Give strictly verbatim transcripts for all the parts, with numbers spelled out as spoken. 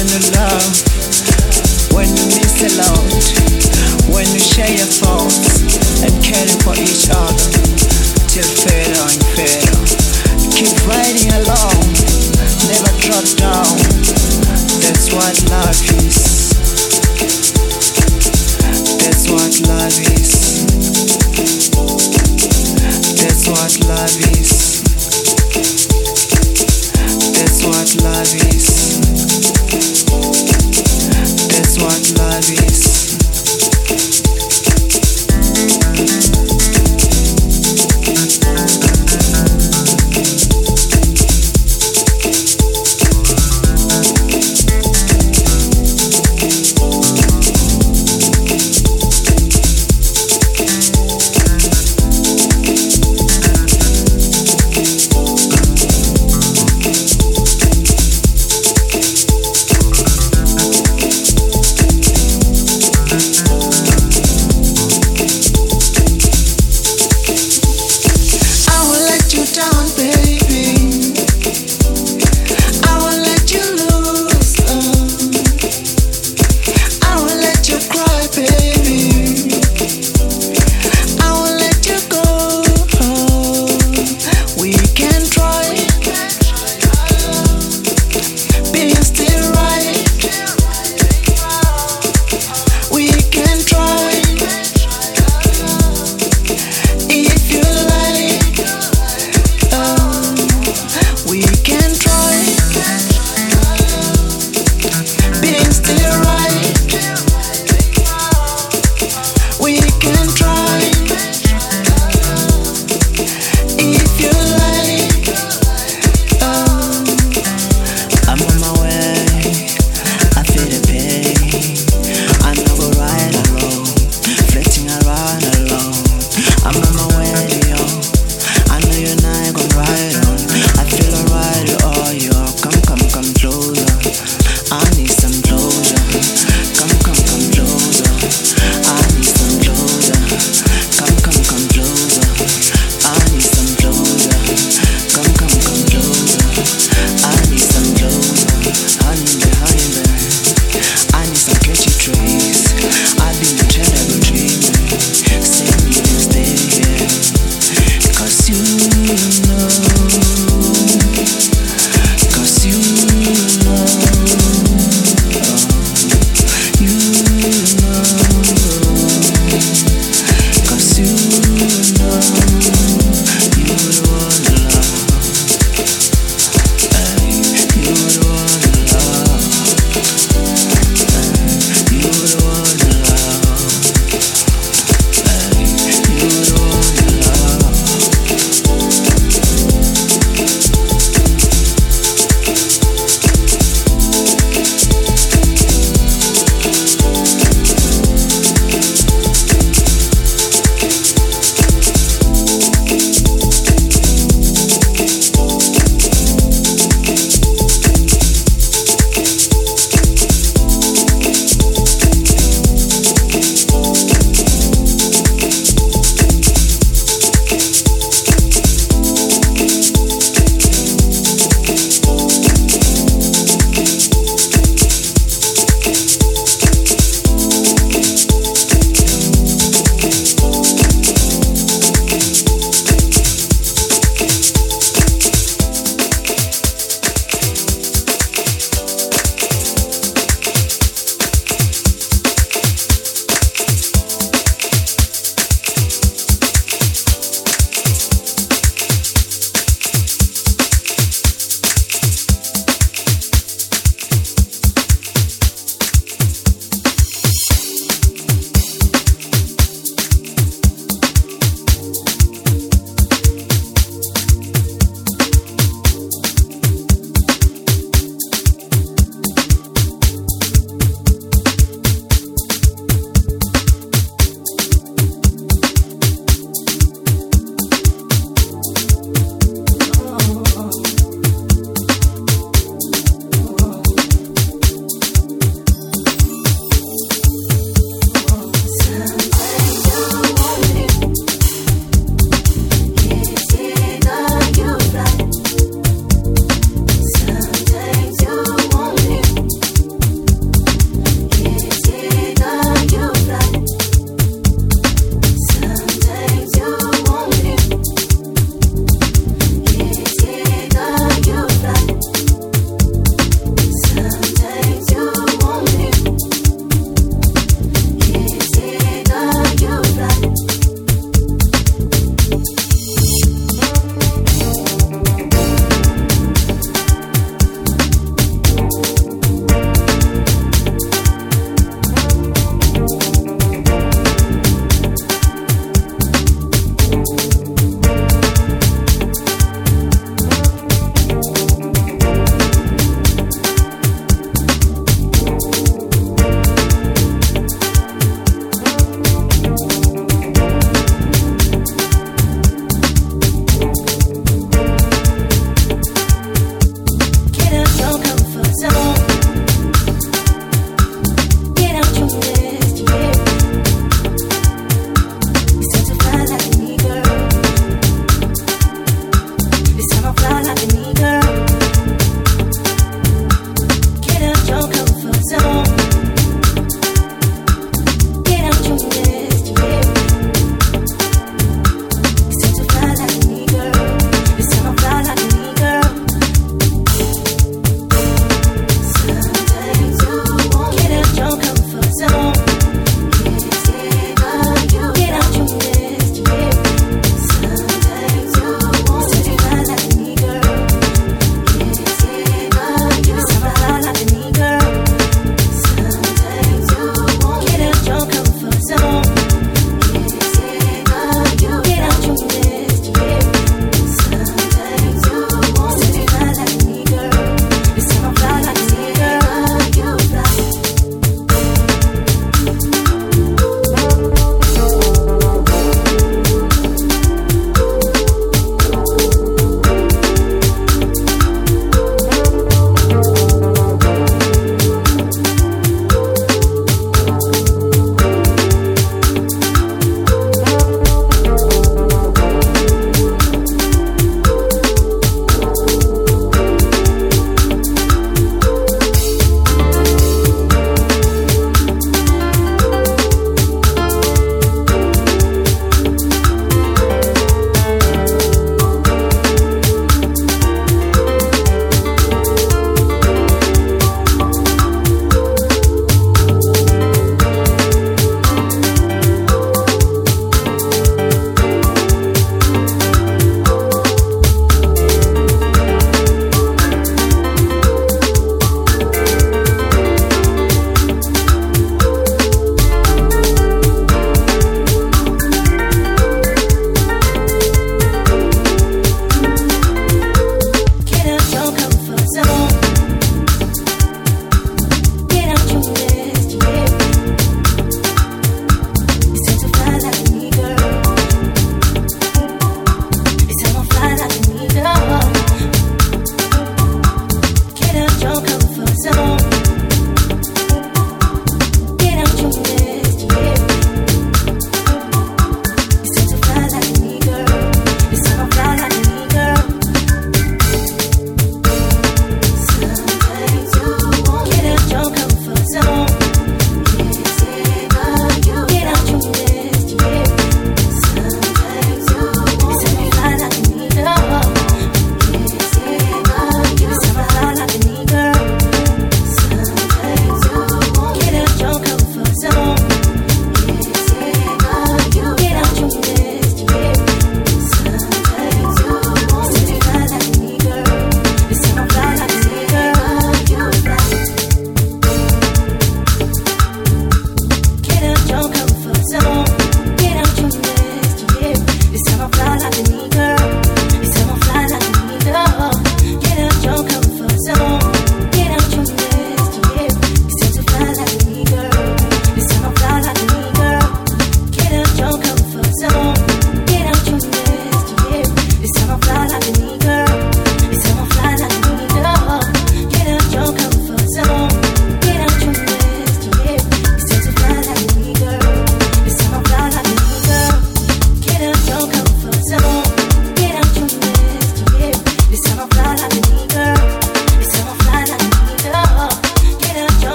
when you love, when you miss a lot, when you share your thoughts and caring for each other till further and further. Keep riding along, never drop down. That's what love is. That's what love is. That's what love is. That's what love is. That's what love is.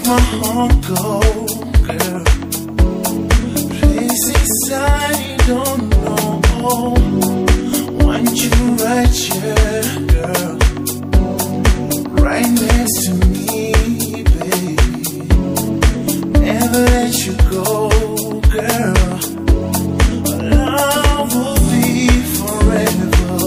my heart go, girl? Places I don't know. Want you right here, girl, right next to me, baby. Never let you go, girl. Our love will be forever.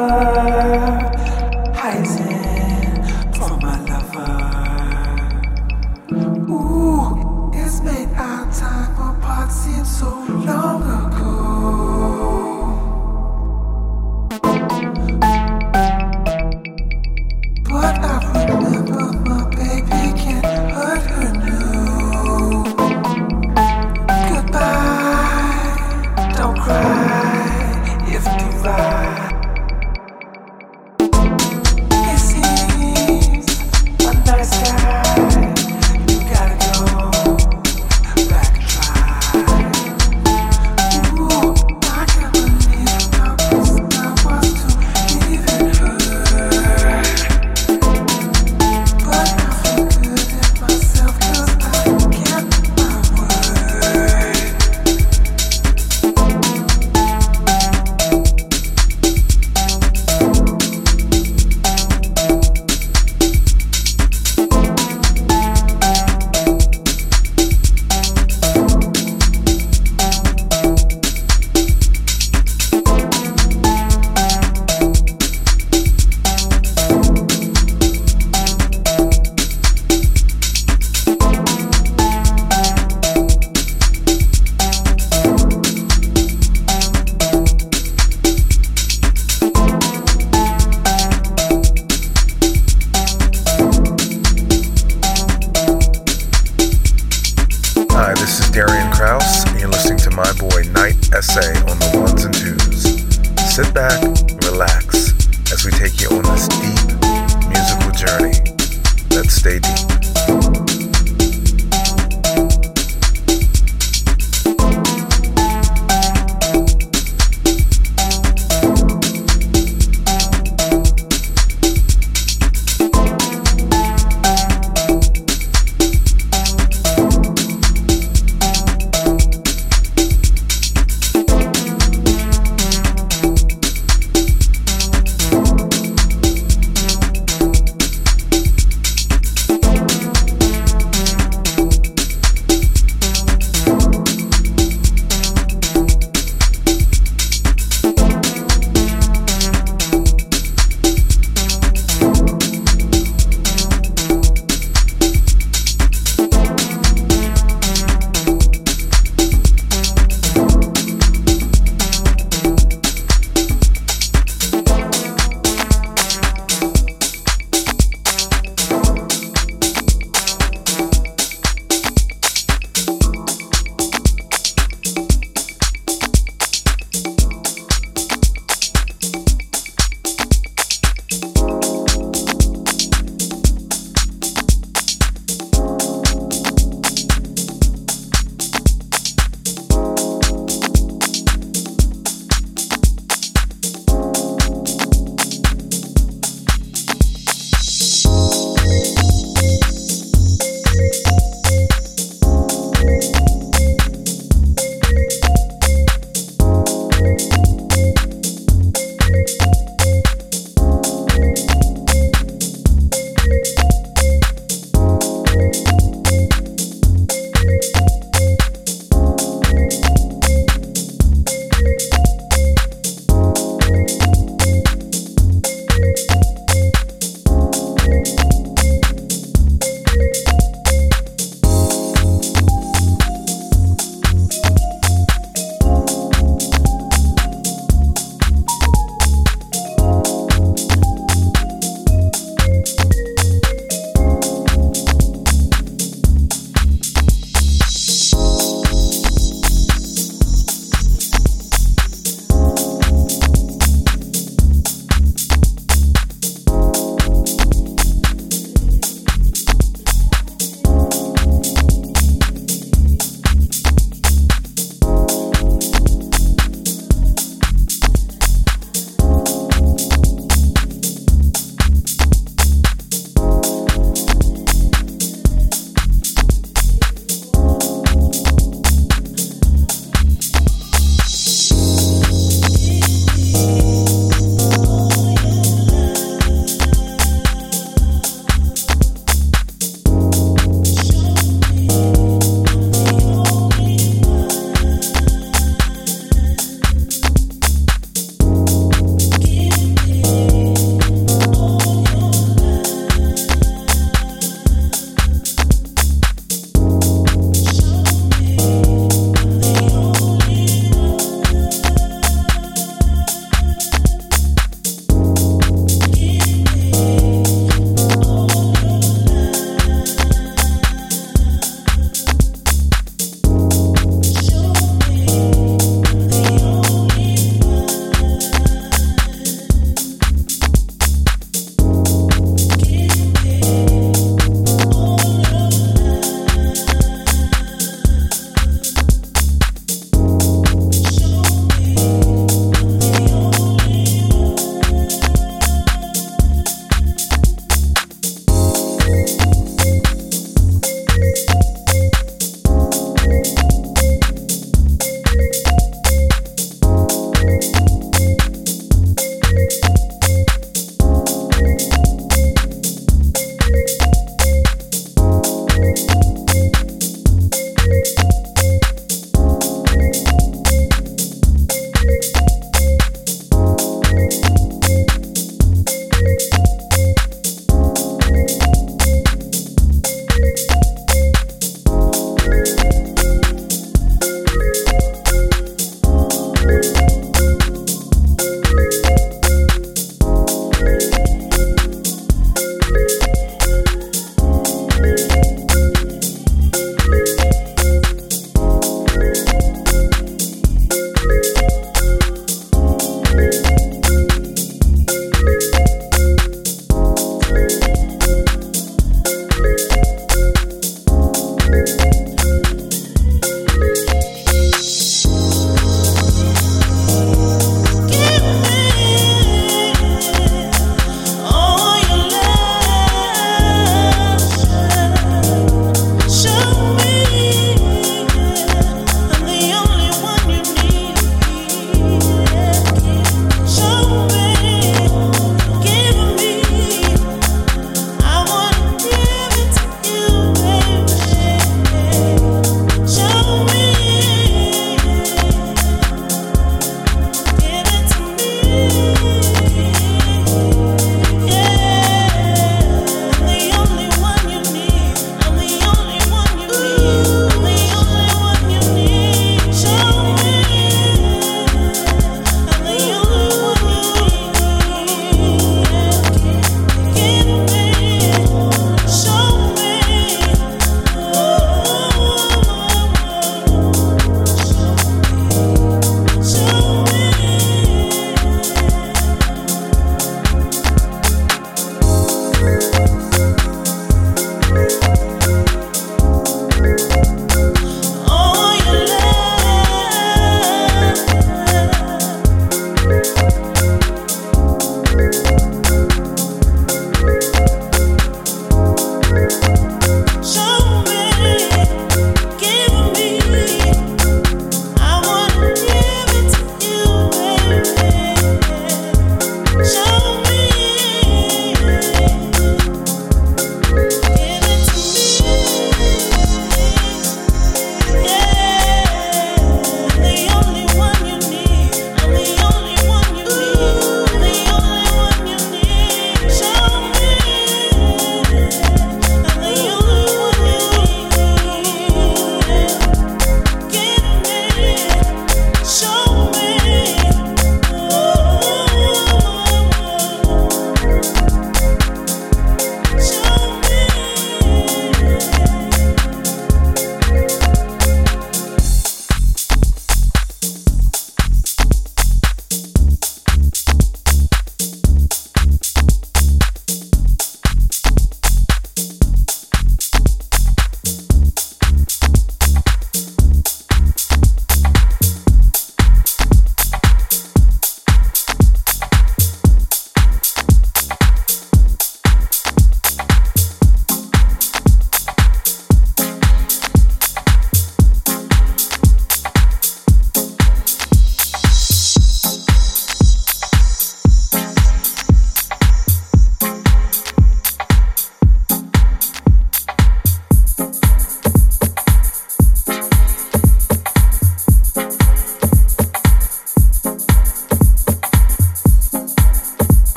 hiding from my lover. Ooh, it's made our time apart seem so long ago. But I remember my baby can't hurt her new. Goodbye, don't cry if you ride. It seems a nice guy, you gotta go back and try. Ooh, I can't believe how close I was to leaving her. But I feel good at myself 'cause I kept my word. Hi, this is Darian Krause, and you're listening to my boy Night Essay on the ones and twos. Sit back, relax, as we take you on this deep musical journey. Let's stay deep.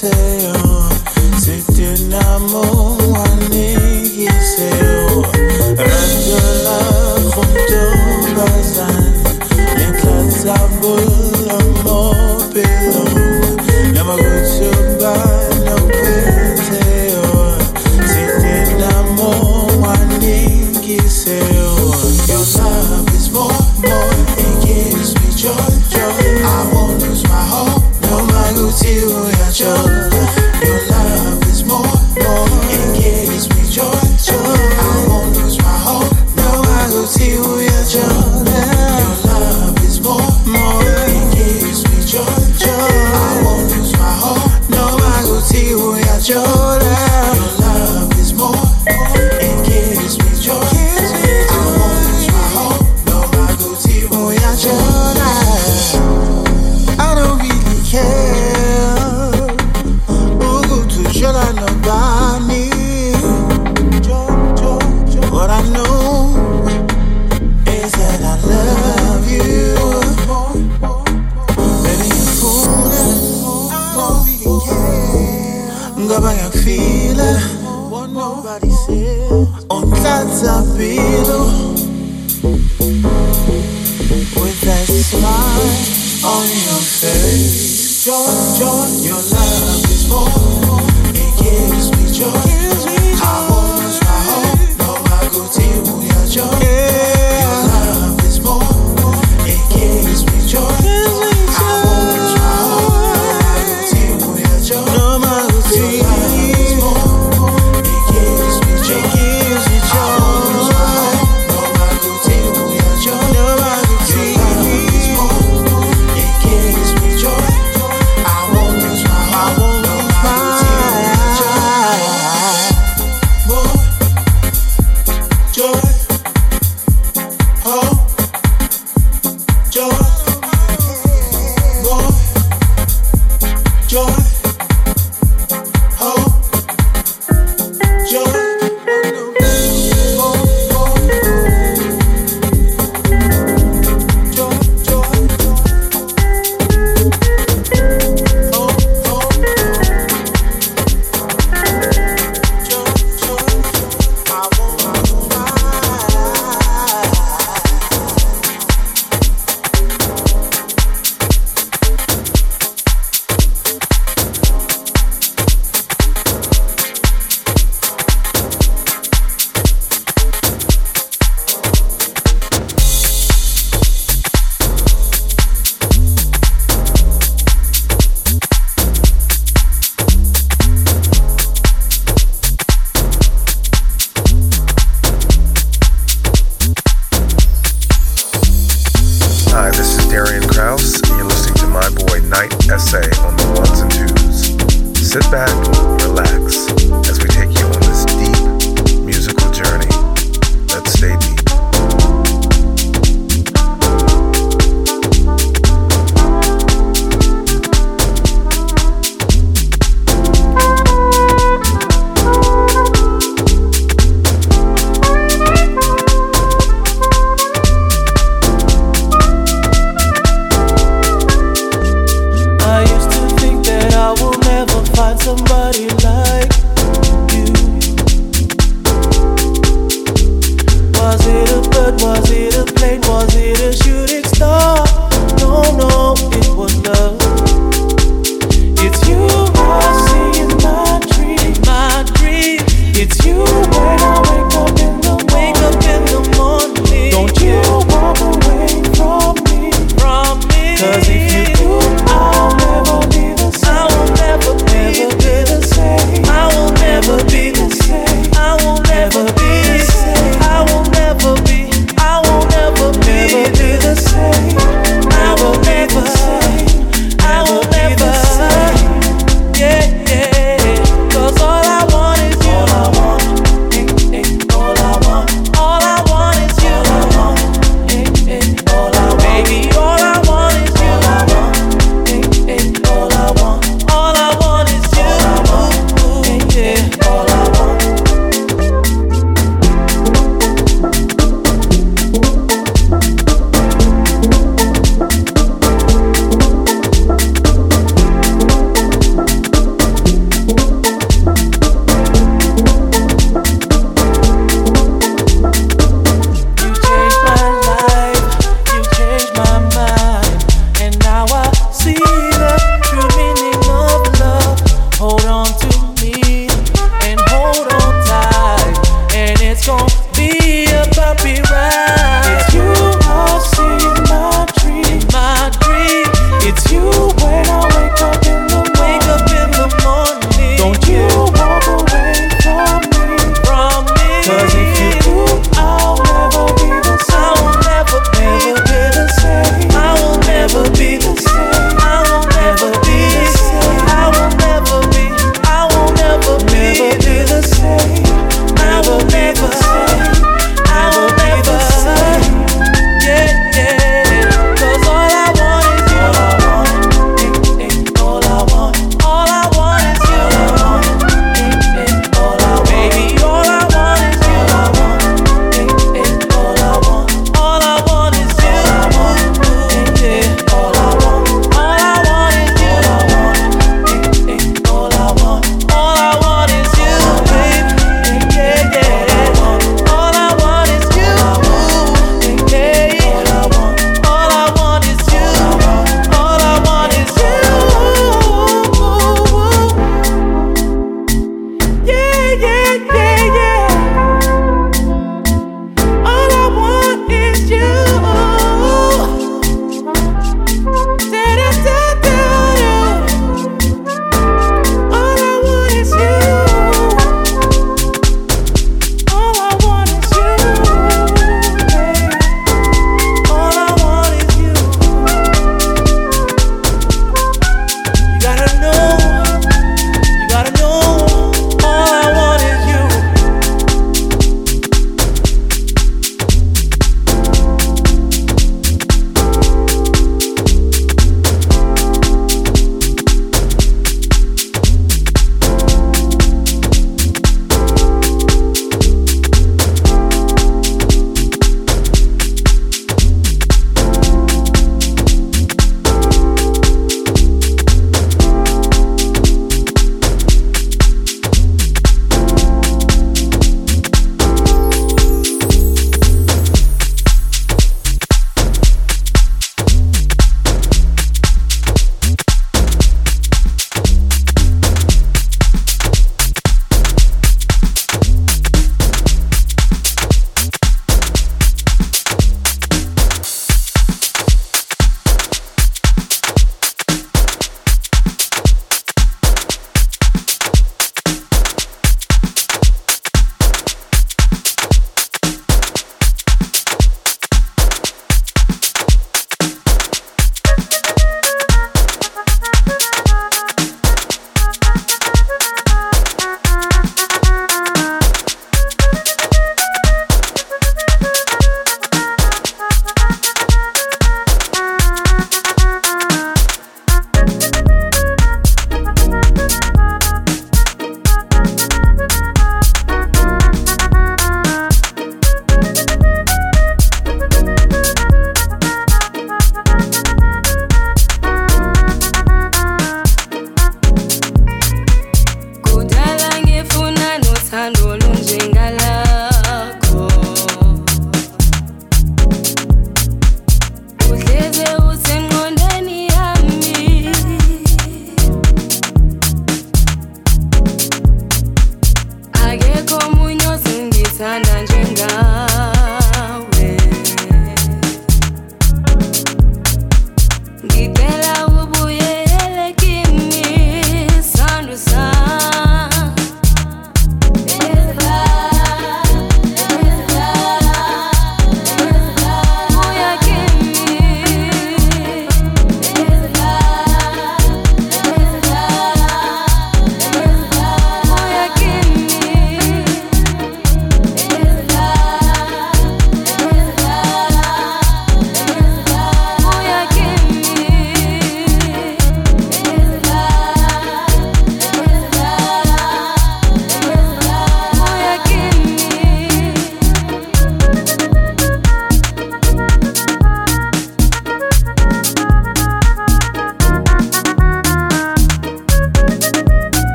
peteo, se te enamoro anikiseo, randola kumtobazan, yenhlanzabula mopelo, yamakutuba no peteo, se te enamoro anikiseo. Your love is more, more, it gives me joy, joy. I won't lose my hope, no matter what you are, joy. Your love is more, more, it gives me joy, joy. I won't lose my hope, no matter what you are, joy. Your love is more, more, it gives me joy, joy. I won't lose my hope, no matter what you are, joy. Your love is more, it gives me joy. I won't lose my hope, no matter what you are, joy. I don't really care. Ugu tujela nobody. What I know is that I love you. Baby, you fool it. I don't really care. Ngaba ngiyakufila. What nobody said. Unhlanza pilo. With that smile on your face, joy, joy, your love is more, it gives me joy, I won't lose my hope, no magutibu ya joy, your love is more, it gives me joy, I won't lose my hope, no magutibu ya joy, your love is more, it gives me joy, I won't lose my hope, no magutibu ya joy, no magutibu. Sit back, relax, as we take you on this deep musical journey. Let's stay deep. Somebody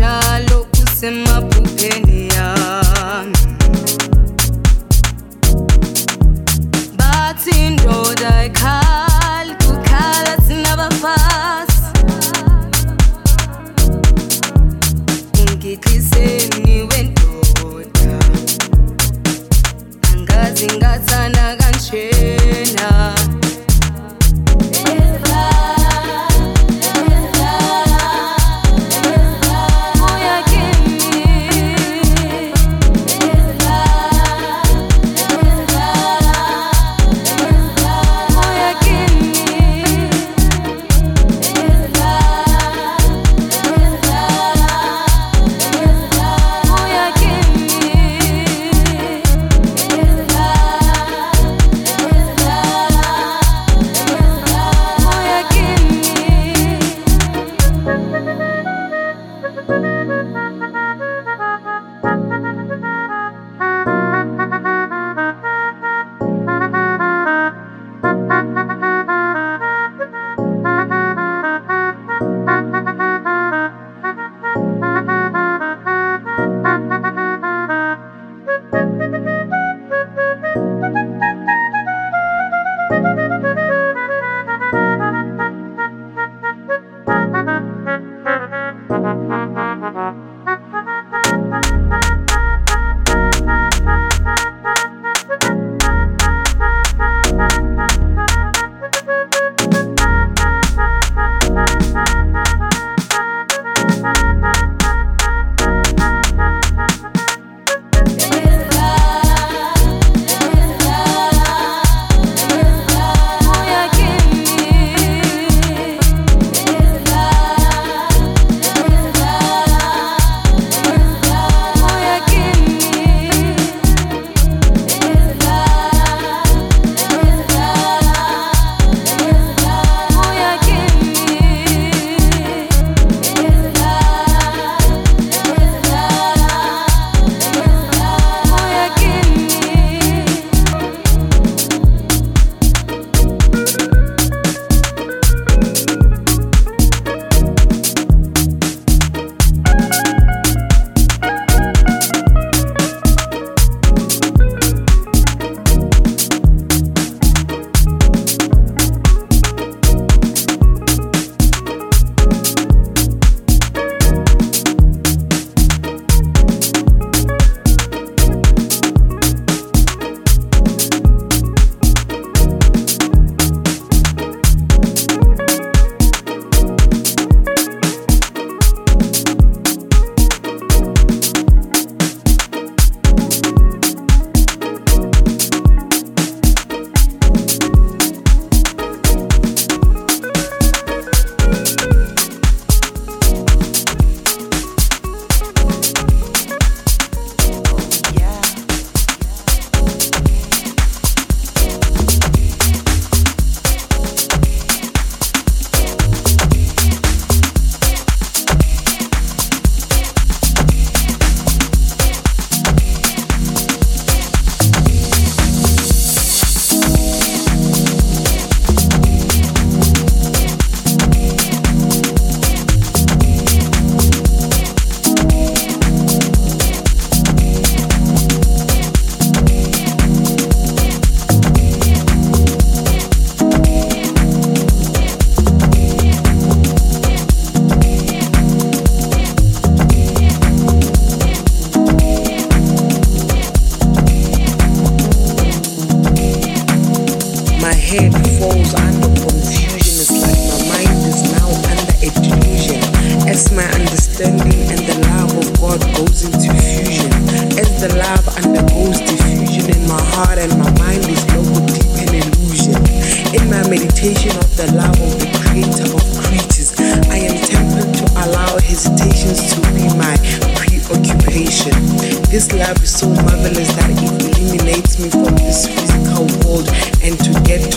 njalo kusemaphupheni yami. Bathi indoda ayikhali, kukhala thina bafasi. Ungikhiseni wendoda, angazi ngathana kanjena.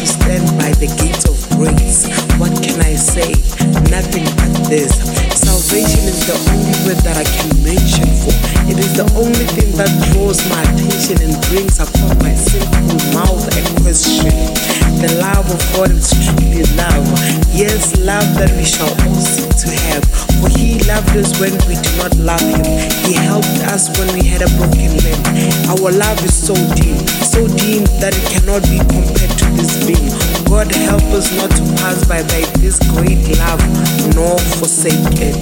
What can I say? Nothing but this. Salvation Motivation is the only word that I can mention for. It is the only thing that draws my attention and brings upon my simple mouth a question. The love of God is truly love. Yes, love that we shall all seek to have. For He loved us when we did not love Him. He helped us when we had a broken limb. Our love is so deep, so deep that it cannot be compared to this being. God help us not to pass by by this great love, nor forsake it.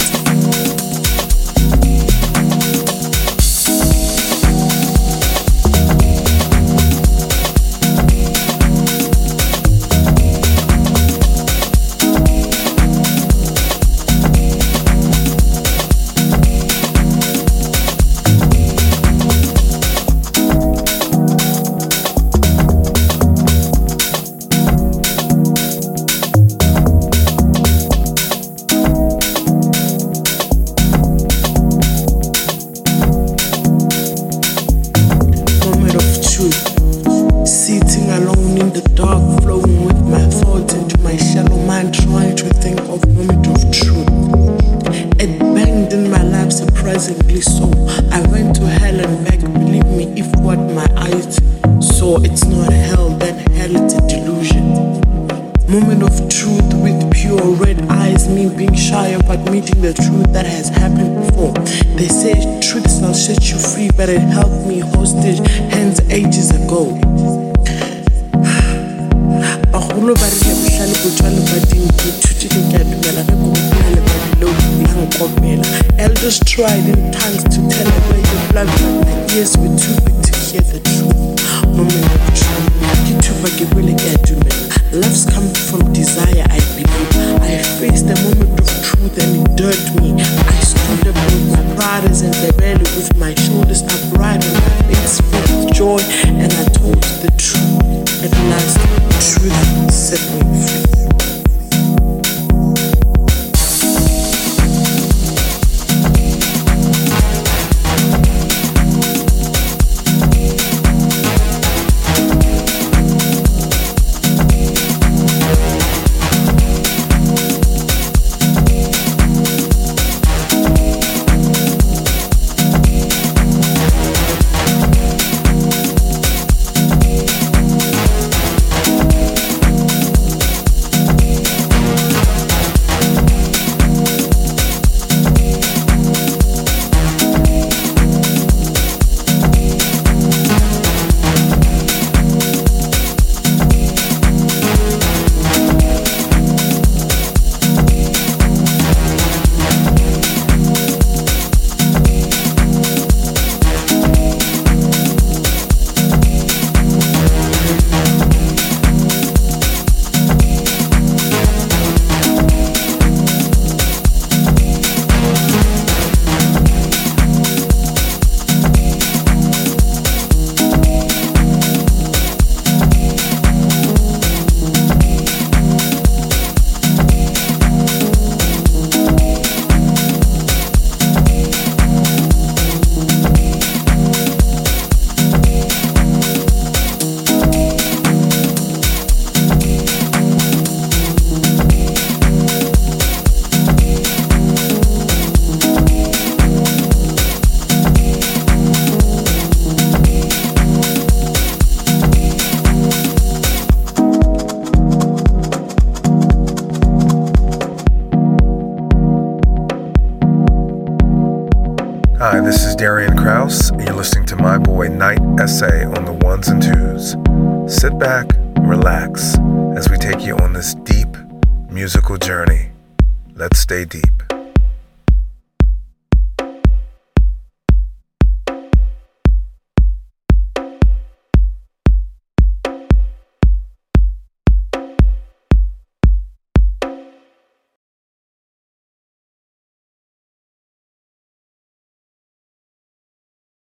Sitting alone in the dark, flowing with my thoughts into my shallow mind, trying to think of moment of truth. It banged in my life surprisingly so. I went to hell and back, believe me, if what my eyes saw, it's not hell, then hell it's a delusion. Moment of truth with pure red eyes, me being shy of admitting the truth that has happened before. They say truth shall set you free, but it held me hostage hands ages ago. Bagolo ba rile bohlale bo tswa lebating, ke ithutile ke a dumela ge go gopola lebadi leo le nkopela. Elders tried in tongues to tell away the blood, but my ears were too big to hear the truth. Moment of truth, ke thuba ke bile ke a dumela. Love's come from desire, I believe. I faced the moment of truth and it dirt me. I stood up with my brothers and the belly with my shoulders upright and my face filled with joy, and I told the truth. At last, truth set me free. Hi, this is Darian Krause, and you're listening to my boy Night Essay on the ones and twos. Sit back, relax, as we take you on this deep musical journey. Let's stay deep.